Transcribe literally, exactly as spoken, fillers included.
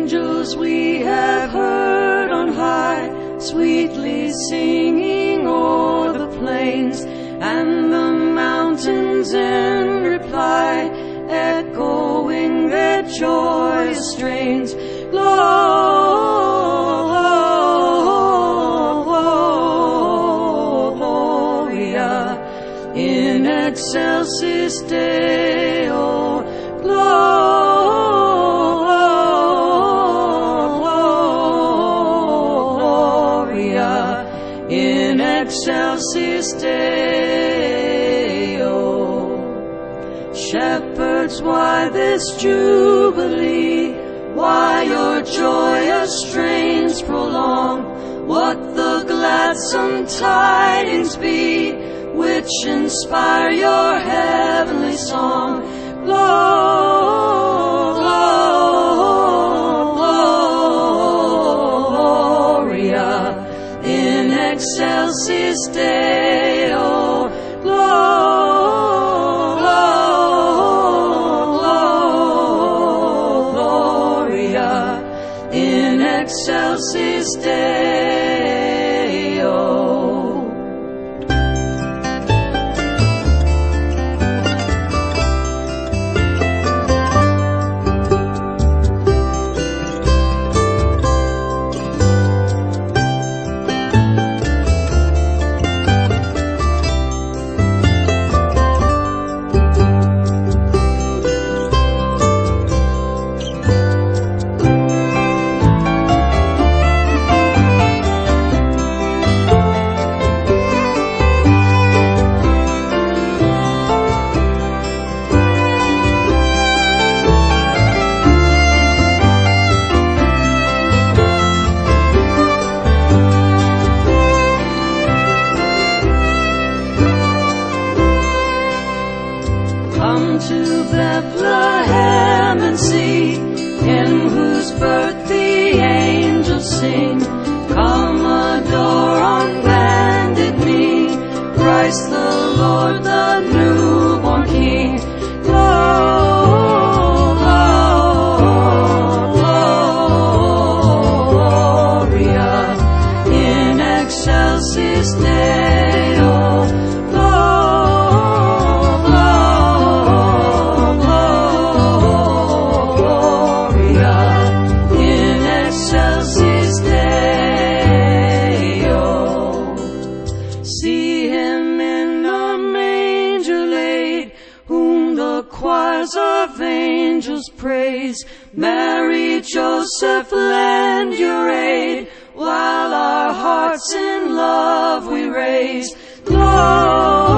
angels we have heard on high, sweetly singing o'er the plains, and the mountains in reply, echoing their joyous strains. Gloria in excelsis Deo. Gloria in excelsis Deo. Shepherds, why this jubilee? Why your joyous strains prolong? What the gladsome tidings be, which inspire your heavenly song? Gloria in excelsis Deo. Gloria in excelsis Deo. Come to Bethlehem and see Him whose birth the angels sing. Come adore on bended knee Christ the Lord, the newborn King. Gloria in excelsis Deo. See Him in a manger laid, whom the choirs of angels praise. Mary, Joseph, lend your aid, while our hearts in love we raise. Glory